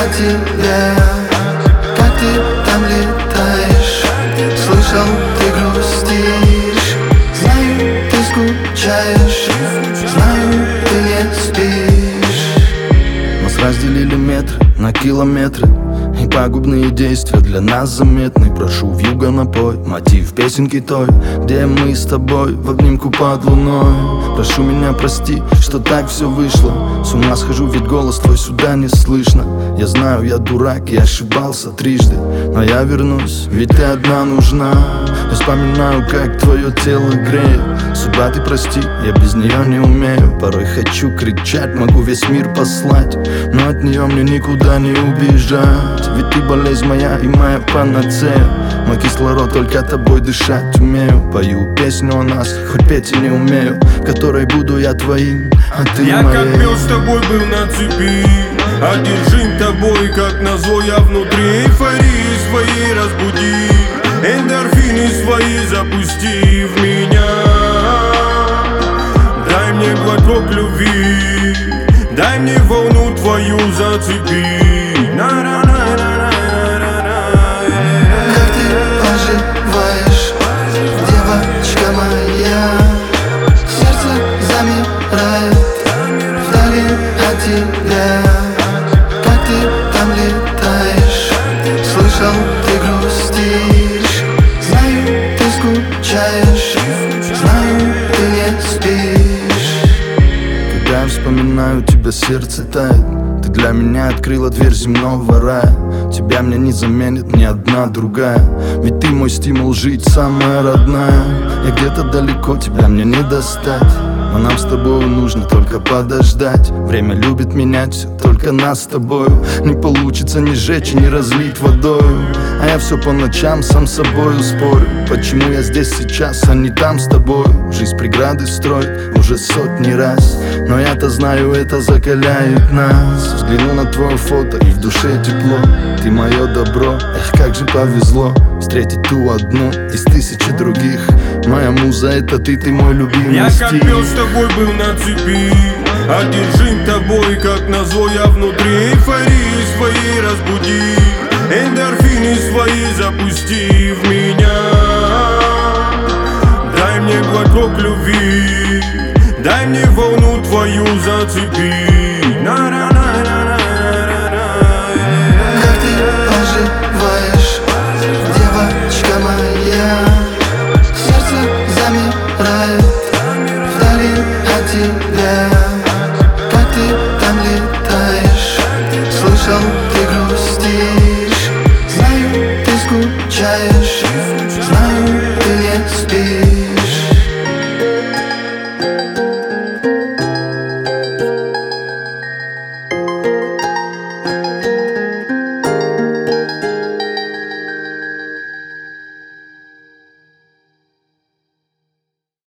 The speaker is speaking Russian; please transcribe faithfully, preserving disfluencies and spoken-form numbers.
тебе, как ты там летаешь. Слышал, ты грустишь, знаю, ты скучаешь, знаю, ты не спишь. Нас разделили метры на километры, и пагубные действия для нас заметны. Прошу в юго напой, мотив песенки той, где мы с тобой в обнимку под луной. Прошу меня прости, что так все вышло. С ума схожу, ведь голос твой сюда не слышно. Я знаю, я дурак, я ошибался трижды, но я вернусь, ведь ты одна нужна. Я вспоминаю, как твое тело греет. Судьба, ты прости, я без нее не умею. Порой хочу кричать, могу весь мир послать, но от нее мне никуда не убежать. Ведь ты болезнь моя и моя панацея. Мой кислород, только тобой дышать умею. Пою песню о нас, хоть петь и не умею, в которой буду я твоим, а ты я моей. Я как пес с тобой был на цепи, одержим тобой, как назло я внутри. Эйфории свои разбуди, эндорфины свои запусти в меня. Дай мне глоток любви, дай мне волну твою зацепи. Как ты поживаешь, девочка моя? Сердце замирает вдали от тебя. Как ты там летаешь? Слышал, ты грустишь, знаю, ты скучаешь, знаю, ты не спишь. Когда я вспоминаю тебя, сердце тает. Ты для меня открыла дверь земного рая. Тебя мне не заменит ни одна другая, ведь ты мой стимул жить, самая родная. Я где-то далеко, тебя мне не достать, но нам с тобой нужно только подождать. Время любит менять все, только нас с тобою. Не получится ни сжечь, ни разлить водою. А я все по ночам сам с собою спорю, почему я здесь сейчас, а не там с тобою. Жизнь преграды строит уже сотни раз, но я-то знаю, это закаляет нас. Взгляну на твое фото и в душе тепло. Ты мое добро, эх, как же повезло встретить ту одну из тысячи других. Моя муза, это ты, ты мой любимый Я стих. как пес с тобой был на цепи, одержим тобой, как назло я внутри. Эйфории свои разбуди, эндорфины свои запусти в меня. Дай мне глоток любви, дай мне волну твою зацепи. На-на-на.